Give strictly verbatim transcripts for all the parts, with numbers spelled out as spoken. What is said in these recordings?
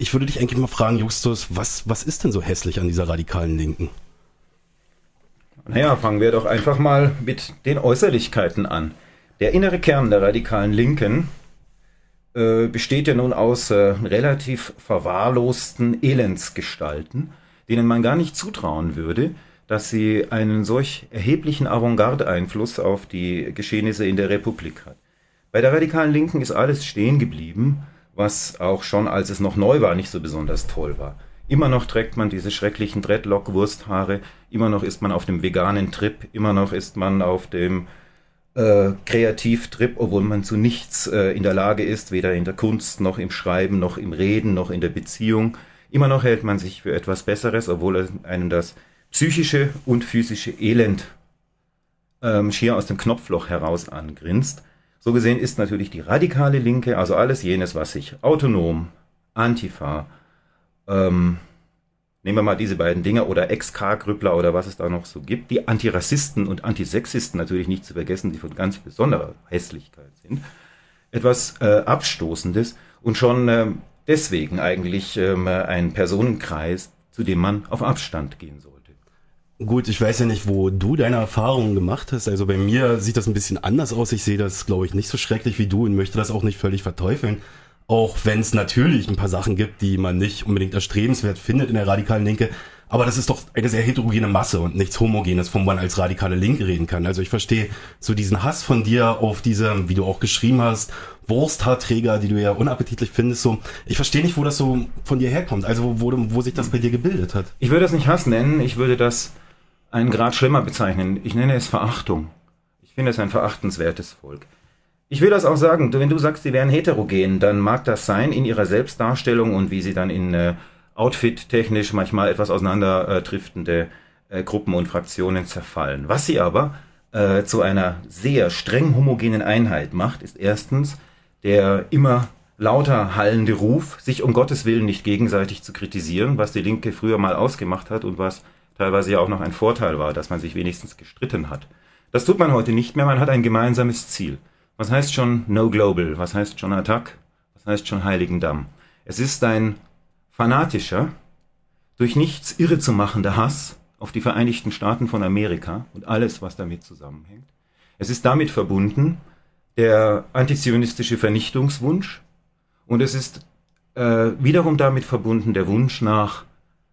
ich würde dich eigentlich mal fragen, Justus, was, was ist denn so hässlich an dieser radikalen Linken? Naja, fangen wir doch einfach mal mit den Äußerlichkeiten an. Der innere Kern der radikalen Linken äh, besteht ja nun aus äh, relativ verwahrlosten Elendsgestalten, denen man gar nicht zutrauen würde, dass sie einen solch erheblichen Avantgarde-Einfluss auf die Geschehnisse in der Republik hat. Bei der radikalen Linken ist alles stehen geblieben, was auch schon, als es noch neu war, nicht so besonders toll war. Immer noch trägt man diese schrecklichen Dreadlock-Wursthaare, immer noch ist man auf dem veganen Trip, immer noch ist man auf dem äh, Kreativtrip, obwohl man zu nichts äh, in der Lage ist, weder in der Kunst, noch im Schreiben, noch im Reden, noch in der Beziehung. Immer noch hält man sich für etwas Besseres, obwohl einem das psychische und physische Elend ähm, schier aus dem Knopfloch heraus angrinst. So gesehen ist natürlich die radikale Linke, also alles jenes, was sich autonom, Antifa, ähm, nehmen wir mal diese beiden Dinge, oder Ex-K-Grüppler oder was es da noch so gibt, die Antirassisten und Antisexisten natürlich nicht zu vergessen, die von ganz besonderer Hässlichkeit sind, etwas äh, Abstoßendes und schon äh, deswegen eigentlich äh, ein Personenkreis, zu dem man auf Abstand gehen sollte. Gut, ich weiß ja nicht, wo du deine Erfahrungen gemacht hast. Also bei mir sieht das ein bisschen anders aus. Ich sehe das, glaube ich, nicht so schrecklich wie du und möchte das auch nicht völlig verteufeln. Auch wenn es natürlich ein paar Sachen gibt, die man nicht unbedingt erstrebenswert findet in der radikalen Linke. Aber das ist doch eine sehr heterogene Masse und nichts Homogenes, von man als radikale Linke reden kann. Also ich verstehe so diesen Hass von dir auf diese, wie du auch geschrieben hast, Wursthaarträger, die du ja unappetitlich findest. So, ich verstehe nicht, wo das so von dir herkommt. Also wo, wo sich das bei dir gebildet hat. Ich würde das nicht Hass nennen. Ich würde das einen Grad schlimmer bezeichnen. Ich nenne es Verachtung. Ich finde es ein verachtenswertes Volk. Ich will das auch sagen, wenn du sagst, sie wären heterogen, dann mag das sein in ihrer Selbstdarstellung und wie sie dann in äh, Outfit-technisch manchmal etwas auseinanderdriftende äh, Gruppen und Fraktionen zerfallen. Was sie aber äh, zu einer sehr streng homogenen Einheit macht, ist erstens der immer lauter hallende Ruf, sich um Gottes Willen nicht gegenseitig zu kritisieren, was die Linke früher mal ausgemacht hat und was teilweise ja auch noch ein Vorteil war, dass man sich wenigstens gestritten hat. Das tut man heute nicht mehr, man hat ein gemeinsames Ziel. Was heißt schon No Global? Was heißt schon Attac? Was heißt schon Heiligendamm? Es ist ein fanatischer, durch nichts irre zu machender Hass auf die Vereinigten Staaten von Amerika und alles, was damit zusammenhängt. Es ist damit verbunden der antizionistische Vernichtungswunsch und es ist äh, wiederum damit verbunden der Wunsch nach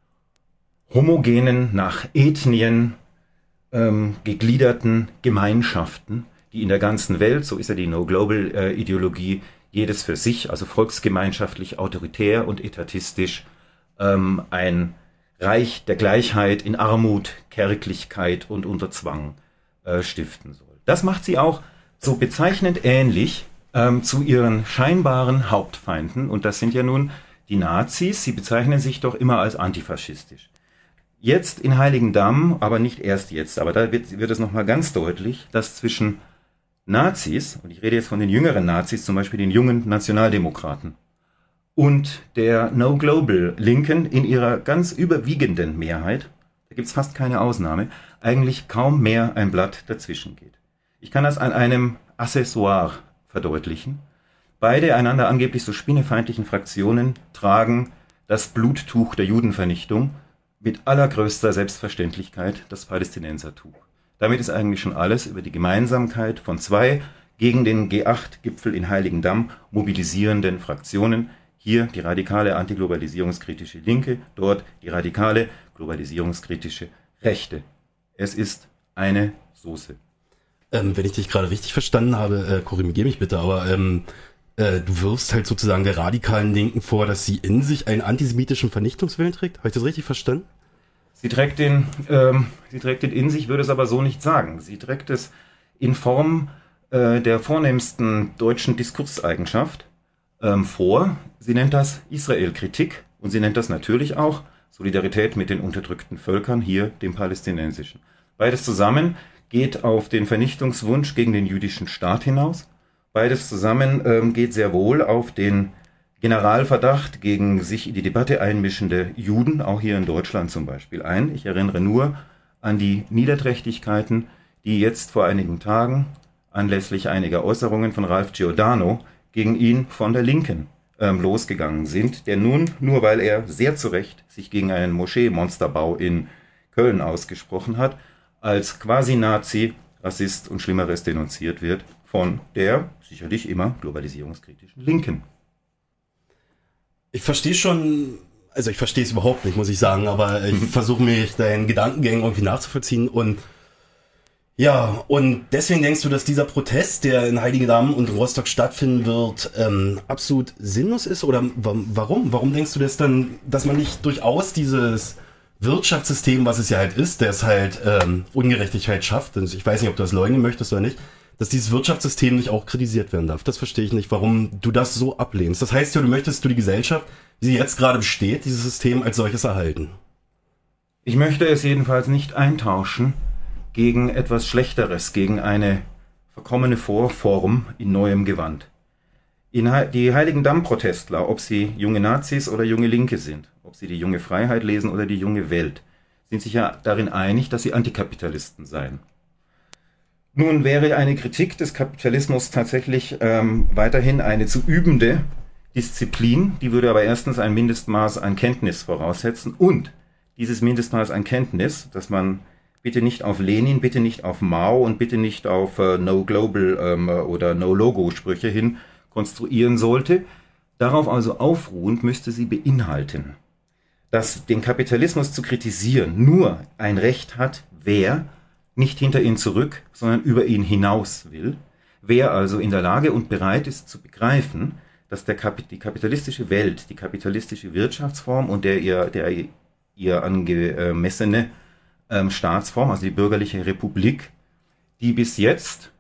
homogenen, nach Ethnien ähm, gegliederten Gemeinschaften, die in der ganzen Welt, so ist ja die No-Global-Ideologie, jedes für sich, also volksgemeinschaftlich, autoritär und etatistisch, ähm, ein Reich der Gleichheit in Armut, Kärglichkeit und unter Zwang äh, stiften soll. Das macht sie auch so bezeichnend ähnlich ähm, zu ihren scheinbaren Hauptfeinden, und das sind ja nun die Nazis. Sie bezeichnen sich doch immer als antifaschistisch. Jetzt in Heiligendamm, aber nicht erst jetzt, aber da wird, wird es nochmal ganz deutlich, dass zwischen Nazis, und ich rede jetzt von den jüngeren Nazis, zum Beispiel den jungen Nationaldemokraten, und der No-Global-Linken in ihrer ganz überwiegenden Mehrheit, da gibt es fast keine Ausnahme, eigentlich kaum mehr ein Blatt dazwischen geht. Ich kann das an einem Accessoire verdeutlichen. Beide einander angeblich so spinnefeindlichen Fraktionen tragen das Bluttuch der Judenvernichtung, mit allergrößter Selbstverständlichkeit das Palästinensertuch. Damit ist eigentlich schon alles über die Gemeinsamkeit von zwei gegen den G acht Gipfel in Heiligendamm mobilisierenden Fraktionen. Hier die radikale antiglobalisierungskritische Linke, dort die radikale globalisierungskritische Rechte. Es ist eine Soße. Ähm, wenn ich dich gerade richtig verstanden habe, äh, korrigiere mich bitte, aber ähm, äh, du wirfst halt sozusagen der radikalen Linken vor, dass sie in sich einen antisemitischen Vernichtungswillen trägt. Habe ich das richtig verstanden? Sie trägt den, ähm, sie trägt den in sich, würde es aber so nicht sagen. Sie trägt es in Form äh, der vornehmsten deutschen Diskurseigenschaft ähm, vor. Sie nennt das Israel-Kritik und sie nennt das natürlich auch Solidarität mit den unterdrückten Völkern, hier dem palästinensischen. Beides zusammen geht auf den Vernichtungswunsch gegen den jüdischen Staat hinaus. Beides zusammen ähm, geht sehr wohl auf den Generalverdacht gegen sich in die Debatte einmischende Juden, auch hier in Deutschland zum Beispiel, ein. Ich erinnere nur an die Niederträchtigkeiten, die jetzt vor einigen Tagen anlässlich einiger Äußerungen von Ralph Giordano gegen ihn von der Linken ähm, losgegangen sind, der nun, nur weil er sehr zu Recht sich gegen einen Moschee-Monsterbau in Köln ausgesprochen hat, als quasi Nazi, Rassist und Schlimmeres denunziert wird von der sicherlich immer globalisierungskritischen Linken. Ich verstehe schon, also ich verstehe es überhaupt nicht, muss ich sagen, aber ich versuche mich deinen Gedankengängen irgendwie nachzuvollziehen und ja, und deswegen denkst du, dass dieser Protest, der in Heiligendamm und Rostock stattfinden wird, ähm, absolut sinnlos ist? Oder warum? Warum denkst du das dann, dass man nicht durchaus dieses Wirtschaftssystem, was es ja halt ist, der es halt ähm, Ungerechtigkeit schafft, und ich weiß nicht, ob du das leugnen möchtest oder nicht, dass dieses Wirtschaftssystem nicht auch kritisiert werden darf? Das verstehe ich nicht, warum du das so ablehnst. Das heißt ja, du möchtest du die Gesellschaft, wie sie jetzt gerade besteht, dieses System als solches erhalten. Ich möchte es jedenfalls nicht eintauschen gegen etwas Schlechteres, gegen eine verkommene Vorform in neuem Gewand. In He- die Heiligendamm-Protestler, ob sie junge Nazis oder junge Linke sind, ob sie die junge Freiheit lesen oder die junge Welt, sind sich ja darin einig, dass sie Antikapitalisten seien. Nun wäre eine Kritik des Kapitalismus tatsächlich ähm, weiterhin eine zu übende Disziplin, die würde aber erstens ein Mindestmaß an Kenntnis voraussetzen und dieses Mindestmaß an Kenntnis, dass man bitte nicht auf Lenin, bitte nicht auf Mao und bitte nicht auf äh, No Global ähm, oder No Logo Sprüche hin konstruieren sollte. Darauf also aufruhend müsste sie beinhalten, dass den Kapitalismus zu kritisieren nur ein Recht hat, wer nicht hinter ihn zurück, sondern über ihn hinaus will, wer also in der Lage und bereit ist zu begreifen, dass der Kap- die kapitalistische Welt, die kapitalistische Wirtschaftsform und der ihr, der ihr angemessene ähm, Staatsform, also die bürgerliche Republik, die bis jetzt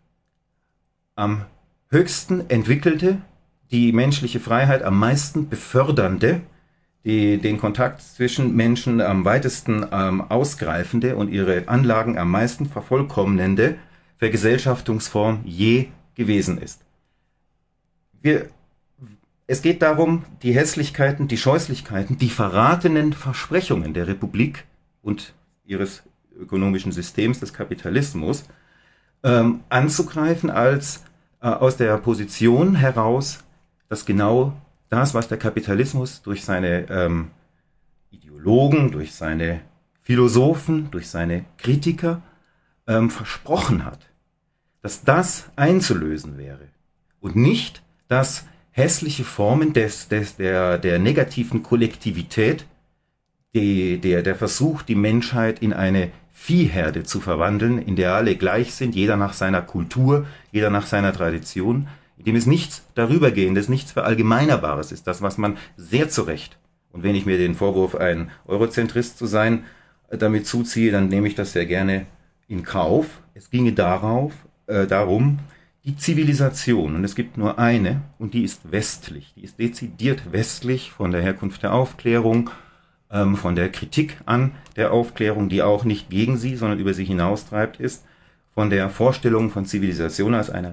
am höchsten entwickelte, die menschliche Freiheit am meisten befördernde, die den Kontakt zwischen Menschen am weitesten ähm, ausgreifende und ihre Anlagen am meisten vervollkommnende Vergesellschaftungsform je gewesen ist. Wir, es geht darum, die Hässlichkeiten, die Scheußlichkeiten, die verratenen Versprechungen der Republik und ihres ökonomischen Systems des Kapitalismus ähm, anzugreifen als äh, aus der Position heraus, dass genau das, was der Kapitalismus durch seine ähm, Ideologen, durch seine Philosophen, durch seine Kritiker ähm, versprochen hat, dass das einzulösen wäre und nicht, dass hässliche Formen des, des, der, der negativen Kollektivität, die, der, der Versuch, die Menschheit in eine Viehherde zu verwandeln, in der alle gleich sind, jeder nach seiner Kultur, jeder nach seiner Tradition, in dem es nichts Darübergehendes, nichts Verallgemeinerbares ist, das, was man sehr zu Recht, und wenn ich mir den Vorwurf, ein Eurozentrist zu sein, damit zuziehe, dann nehme ich das sehr gerne in Kauf. Es ginge darauf, äh, darum, die Zivilisation, und es gibt nur eine, und die ist westlich, die ist dezidiert westlich von der Herkunft der Aufklärung, ähm, von der Kritik an der Aufklärung, die auch nicht gegen sie, sondern über sie hinaustreibt, ist, von der Vorstellung von Zivilisation als einer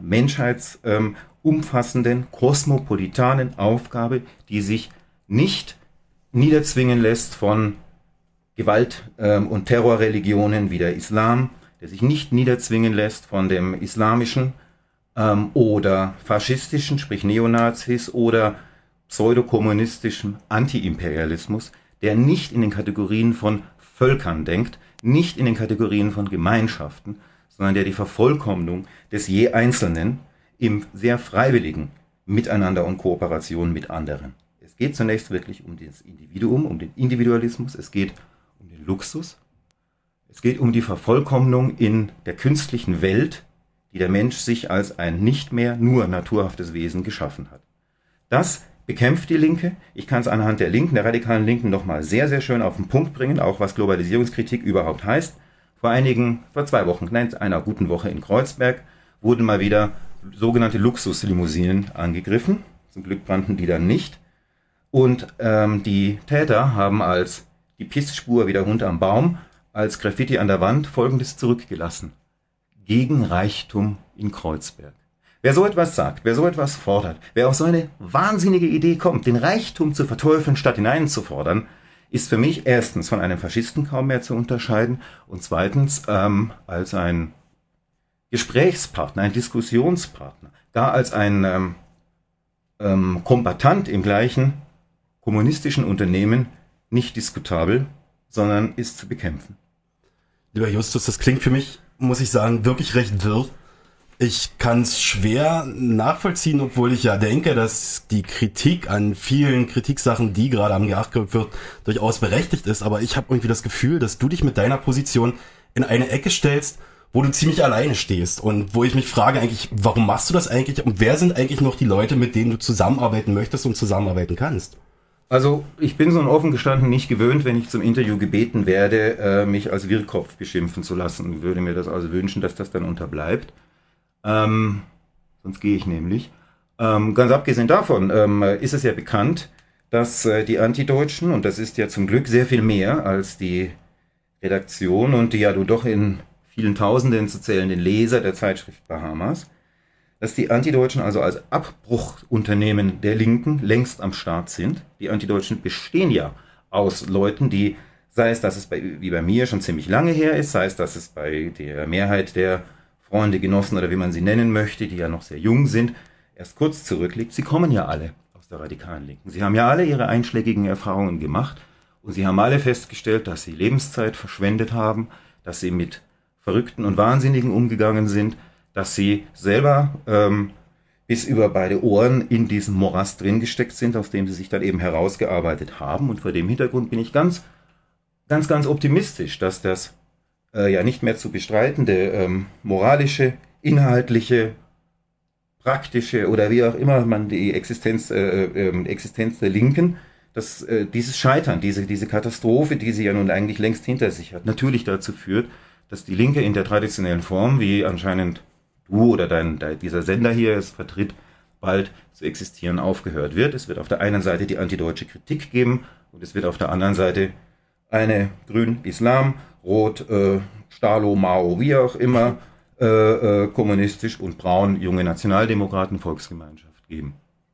menschheitsumfassenden, ähm, kosmopolitanen Aufgabe, die sich nicht niederzwingen lässt von Gewalt- ähm, und Terrorreligionen wie der Islam, der sich nicht niederzwingen lässt von dem islamischen ähm, oder faschistischen, sprich Neonazis, oder pseudokommunistischem Antiimperialismus, der nicht in den Kategorien von Völkern denkt, nicht in den Kategorien von Gemeinschaften, sondern der die Vervollkommnung des je Einzelnen im sehr freiwilligen Miteinander und Kooperation mit anderen. Es geht zunächst wirklich um das Individuum, um den Individualismus, es geht um den Luxus, es geht um die Vervollkommnung in der künstlichen Welt, die der Mensch sich als ein nicht mehr nur naturhaftes Wesen geschaffen hat. Das bekämpft die Linke. Ich kann es anhand der Linken, der radikalen Linken, nochmal sehr, sehr schön auf den Punkt bringen, auch was Globalisierungskritik überhaupt heißt. Vor einigen, vor zwei Wochen, nein, einer guten Woche in Kreuzberg, wurden mal wieder sogenannte Luxuslimousinen angegriffen. Zum Glück brannten die dann nicht. Und ähm, die Täter haben als die Pissspur wie der Hund am Baum, als Graffiti an der Wand Folgendes zurückgelassen: Gegen Reichtum in Kreuzberg. Wer so etwas sagt, wer so etwas fordert, wer auf so eine wahnsinnige Idee kommt, den Reichtum zu verteufeln, statt ihn einzufordern, ist für mich erstens von einem Faschisten kaum mehr zu unterscheiden und zweitens ähm, als ein Gesprächspartner, ein Diskussionspartner, gar als ein ähm, ähm, kombatant im gleichen kommunistischen Unternehmen nicht diskutabel, sondern ist zu bekämpfen. Lieber Justus, das klingt für mich, muss ich sagen, wirklich recht wirr. Ich kann es schwer nachvollziehen, obwohl ich ja denke, dass die Kritik an vielen Kritiksachen, die gerade angeachtet wird, durchaus berechtigt ist. Aber ich habe irgendwie das Gefühl, dass du dich mit deiner Position in eine Ecke stellst, wo du ziemlich alleine stehst und wo ich mich frage eigentlich, warum machst du das eigentlich und wer sind eigentlich noch die Leute, mit denen du zusammenarbeiten möchtest und zusammenarbeiten kannst? Also ich bin so ein offen gestanden nicht gewöhnt, wenn ich zum Interview gebeten werde, äh, mich als Wirrkopf beschimpfen zu lassen. Ich würde mir das also wünschen, dass das dann unterbleibt. Ähm, sonst gehe ich nämlich. Ähm, ganz abgesehen davon ähm, ist es ja bekannt, dass äh, die Antideutschen, und das ist ja zum Glück sehr viel mehr als die Redaktion und die ja du doch in vielen Tausenden zu zählenden Leser der Zeitschrift Bahamas, dass die Antideutschen also als Abbruchunternehmen der Linken längst am Start sind. Die Antideutschen bestehen ja aus Leuten, die, sei es, dass es bei, wie bei mir schon ziemlich lange her ist, sei es, dass es bei der Mehrheit der Freunde, Genossen oder wie man sie nennen möchte, die ja noch sehr jung sind, erst kurz zurückliegt. Sie kommen ja alle aus der radikalen Linken. Sie haben ja alle ihre einschlägigen Erfahrungen gemacht und sie haben alle festgestellt, dass sie Lebenszeit verschwendet haben, dass sie mit Verrückten und Wahnsinnigen umgegangen sind, dass sie selber ähm, bis über beide Ohren in diesem Morast drin gesteckt sind, aus dem sie sich dann eben herausgearbeitet haben. Und vor dem Hintergrund bin ich ganz, ganz, ganz optimistisch, dass das äh, ja nicht mehr zu bestreitende ähm, moralische, inhaltliche, praktische oder wie auch immer man die Existenz, äh, äh, Existenz der Linken, dass äh, dieses Scheitern, diese, diese Katastrophe, die sie ja nun eigentlich längst hinter sich hat, natürlich dazu führt, dass die Linke in der traditionellen Form, wie anscheinend du oder dein, dein, dieser Sender hier es vertritt, bald zu existieren aufgehört wird. Es wird auf der einen Seite die antideutsche Kritik geben und es wird auf der anderen Seite eine grün-Islam, rot, äh, Stalo, Mao, wie auch immer, äh, äh, kommunistisch und braun, junge Nationaldemokraten, Volksgemeinschaft geben.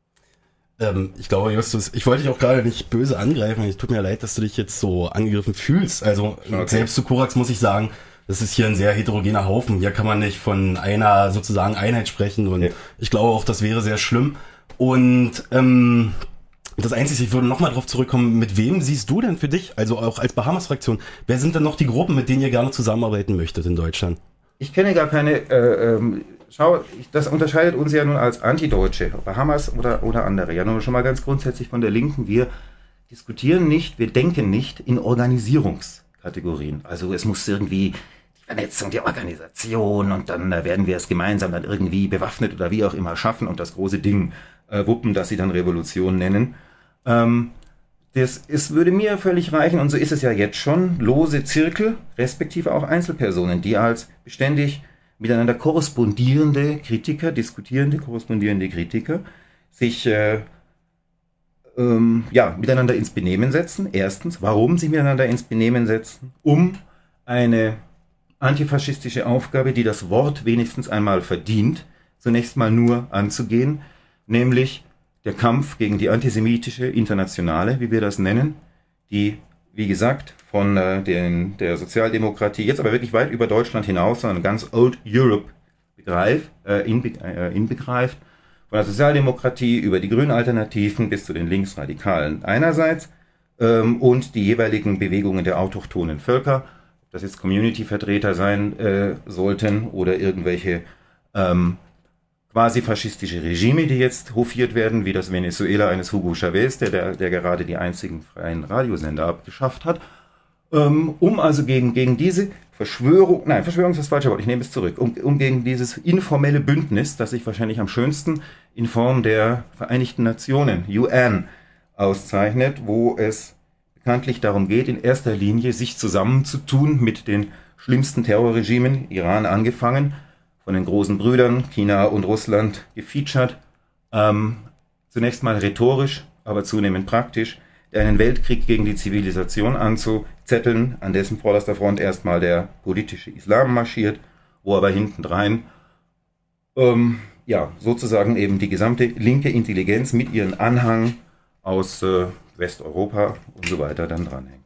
Ähm, ich glaube, Justus, ich wollte dich auch gerade nicht böse angreifen. Es tut mir leid, dass du dich jetzt so angegriffen fühlst. Also okay. Selbst zu Korax muss ich sagen, das ist hier ein sehr heterogener Haufen. Hier kann man nicht von einer sozusagen Einheit sprechen und ja. Ich glaube auch, das wäre sehr schlimm. Und ähm, das Einzige, ich würde nochmal drauf zurückkommen, mit wem siehst du denn für dich, also auch als Bahamas-Fraktion, wer sind denn noch die Gruppen, mit denen ihr gerne zusammenarbeiten möchtet in Deutschland? Ich kenne gar keine, äh, ähm, schau, das unterscheidet uns ja nun als Antideutsche, Bahamas oder, oder andere, ja nun schon mal ganz grundsätzlich von der Linken. Wir diskutieren nicht, wir denken nicht in Organisierungskategorien. Also es muss irgendwie die Vernetzung der Organisation und dann äh, werden wir es gemeinsam dann irgendwie bewaffnet oder wie auch immer schaffen und das große Ding äh, wuppen, das sie dann Revolution nennen. Ähm, das es würde mir völlig reichen, und so ist es ja jetzt schon, lose Zirkel, respektive auch Einzelpersonen, die als beständig miteinander korrespondierende Kritiker, diskutierende, korrespondierende Kritiker, sich äh, ähm, ja, miteinander ins Benehmen setzen. Erstens, warum sich miteinander ins Benehmen setzen? Um eine antifaschistische Aufgabe, die das Wort wenigstens einmal verdient, zunächst mal nur anzugehen, nämlich der Kampf gegen die antisemitische Internationale, wie wir das nennen, die, wie gesagt, von äh, den, der Sozialdemokratie, jetzt aber wirklich weit über Deutschland hinaus, sondern ganz Old Europe begreift, äh, inbe, äh, inbegreift, von der Sozialdemokratie über die grünen Alternativen bis zu den Linksradikalen einerseits ähm, und die jeweiligen Bewegungen der autochthonen Völker, ob das jetzt Community-Vertreter sein äh, sollten oder irgendwelche ähm, quasi faschistische Regime, die jetzt hofiert werden, wie das Venezuela eines Hugo Chavez, der, der, der gerade die einzigen freien Radiosender abgeschafft hat, ähm, um also gegen, gegen diese Verschwörung, nein, Verschwörung ist das falsche Wort, ich nehme es zurück, um, um gegen dieses informelle Bündnis, das sich wahrscheinlich am schönsten in Form der Vereinigten Nationen, U N, auszeichnet, wo es bekanntlich darum geht, in erster Linie sich zusammenzutun mit den schlimmsten Terrorregimen, Iran angefangen, von den großen Brüdern, China und Russland, gefeatured, ähm, zunächst mal rhetorisch, aber zunehmend praktisch, einen Weltkrieg gegen die Zivilisation anzuzetteln, an dessen vorderster Front erstmal der politische Islam marschiert, wo aber hintendrein ähm, ja, sozusagen eben die gesamte linke Intelligenz mit ihren Anhang aus äh, Westeuropa und so weiter dann dranhängt.